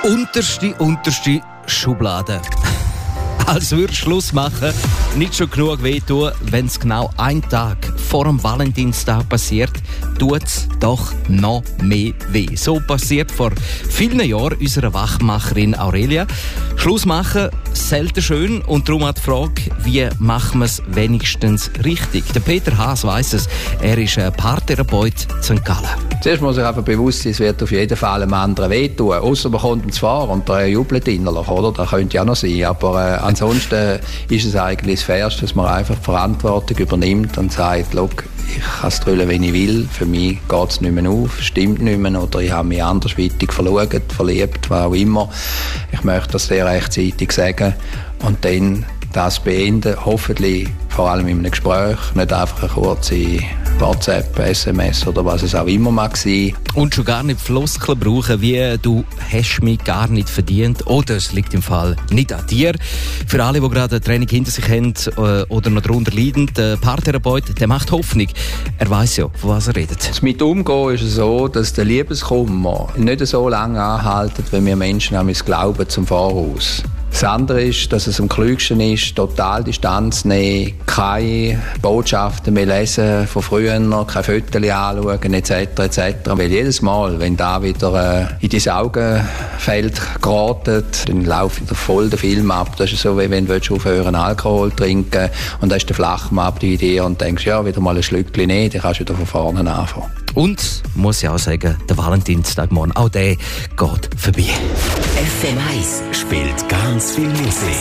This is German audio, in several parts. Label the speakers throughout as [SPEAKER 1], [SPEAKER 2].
[SPEAKER 1] Unterste Schublade. Als würde Schluss machen, nicht schon genug wehtun, wenn es genau einen Tag vor dem Valentinstag passiert, tut es doch noch mehr weh. So passiert vor vielen Jahren unserer Wachmacherin Aurelia. Schluss machen, selten schön, und darum hat die Frage, wie machen wir es wenigstens richtig? Der Peter Haas weiss es, er ist ein Paartherapeut zu St. Gallen.
[SPEAKER 2] Zuerst muss ich einfach bewusst sein, es wird auf jeden Fall einem anderen wehtun. Ausser man kommt ins Fahren und der jubelt innerlich, oder? Das könnte ja noch sein. Aber ansonsten ist es eigentlich das Fairste, dass man einfach die Verantwortung übernimmt und sagt, schau, ich kann es drüllen, wenn ich will. Für mich geht es nicht mehr auf, stimmt nicht mehr, oder ich habe mich andersweitig verliebt, was auch immer. Ich möchte das sehr rechtzeitig sagen und dann das beenden, hoffentlich vor allem in einem Gespräch, nicht einfach eine kurze WhatsApp, SMS oder was es auch immer mag sein.
[SPEAKER 1] Und schon gar nicht Floskeln brauchen, wie «du hast mich gar nicht verdient» oder «es liegt im Fall nicht an dir». Für alle, die gerade ein Training hinter sich haben oder noch darunter leiden, der Paartherapeut, der macht Hoffnung. Er weiss ja, von was er redet.
[SPEAKER 2] Das mit Umgehen ist es so, dass der Liebeskummer nicht so lange anhält, wie wir Menschen an uns glauben zum Voraus. Das andere ist, dass es am klügsten ist, total Distanz nehmen, keine Botschaften mehr lesen von früher, keine Fotos anschauen, etc., etc. Weil jedes Mal, wenn da wieder in dein Augenfeld geraten, dann läuft wieder voll der Film ab. Das ist so, wie wenn du aufhören Alkohol trinken und da ist der Flachmann bei dir und denkst, ja, wieder mal ein Schlückchen nehmen, dann kannst du wieder von vorne anfangen.
[SPEAKER 1] Und, muss ich auch sagen, der Valentinstag morgen, auch der geht vorbei.
[SPEAKER 3] FM 1 spielt ganz viel Musik.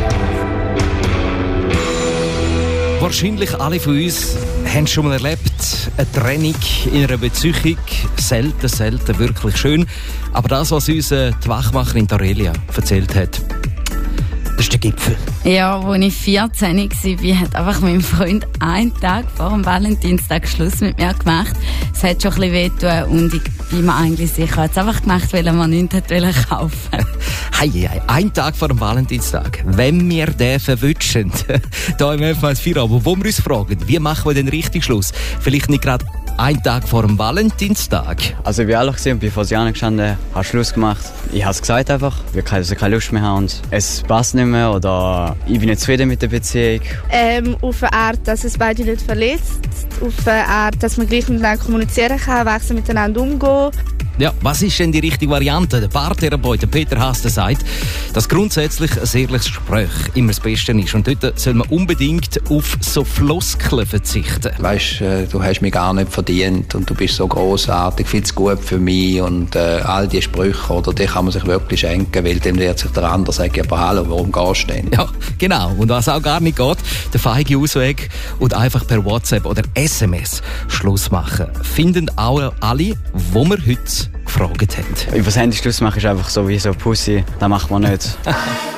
[SPEAKER 1] Wahrscheinlich alle von uns haben schon mal erlebt, eine Trennung in einer Beziehung. Selten, wirklich schön. Aber das, was uns die Wachmacherin Aurelia erzählt hat, das ist der Gipfel.
[SPEAKER 4] Ja, als ich 14 war, hat einfach mein Freund einen Tag vor dem Valentinstag Schluss mit mir gemacht. Es hat schon ein bisschen wehgetan und ich bin mir eigentlich sicher, er hat es einfach gemacht, weil er mir nichts kaufen wollte.
[SPEAKER 1] Hey, einen Tag vor dem Valentinstag. Wenn wir den verwünschen, da im FM4, aber wo wir uns fragen, wie machen wir den richtigen Schluss? Vielleicht nicht gerade einen Tag vor dem Valentinstag.
[SPEAKER 5] Also ich war ehrlich und bin vor Jahren gestanden, habe Schluss gemacht. Ich habe es gesagt einfach, dass ich keine Lust mehr habe und es passt nicht mehr oder ich bin nicht zufrieden mit der Beziehung.
[SPEAKER 6] Auf eine Art, dass es beide nicht verletzt, auf eine Art, dass man gleich miteinander kommunizieren kann, wechseln miteinander umgehen.
[SPEAKER 1] Ja, was ist denn die richtige Variante? Der Paartherapeut, der Peter Haas, der sagt, dass grundsätzlich ein ehrliches Gespräch immer das Beste ist. Und dort soll man unbedingt auf so Floskeln verzichten.
[SPEAKER 2] Weisst, du hast mich gar nicht verdient und du bist so grossartig, viel zu gut für mich und all die Sprüche, oder, die kann man sich wirklich schenken, weil dann wird sich der andere sagen, aber hallo, warum gehst du denn?
[SPEAKER 1] Ja, genau. Und was auch gar nicht geht, der feige Ausweg und einfach per WhatsApp oder SMS Schluss machen. Finden auch alle, wo wir heute gefragt haben.
[SPEAKER 5] Über das Handy Schluss machen ist einfach so wie so Pussy. Das macht man nicht.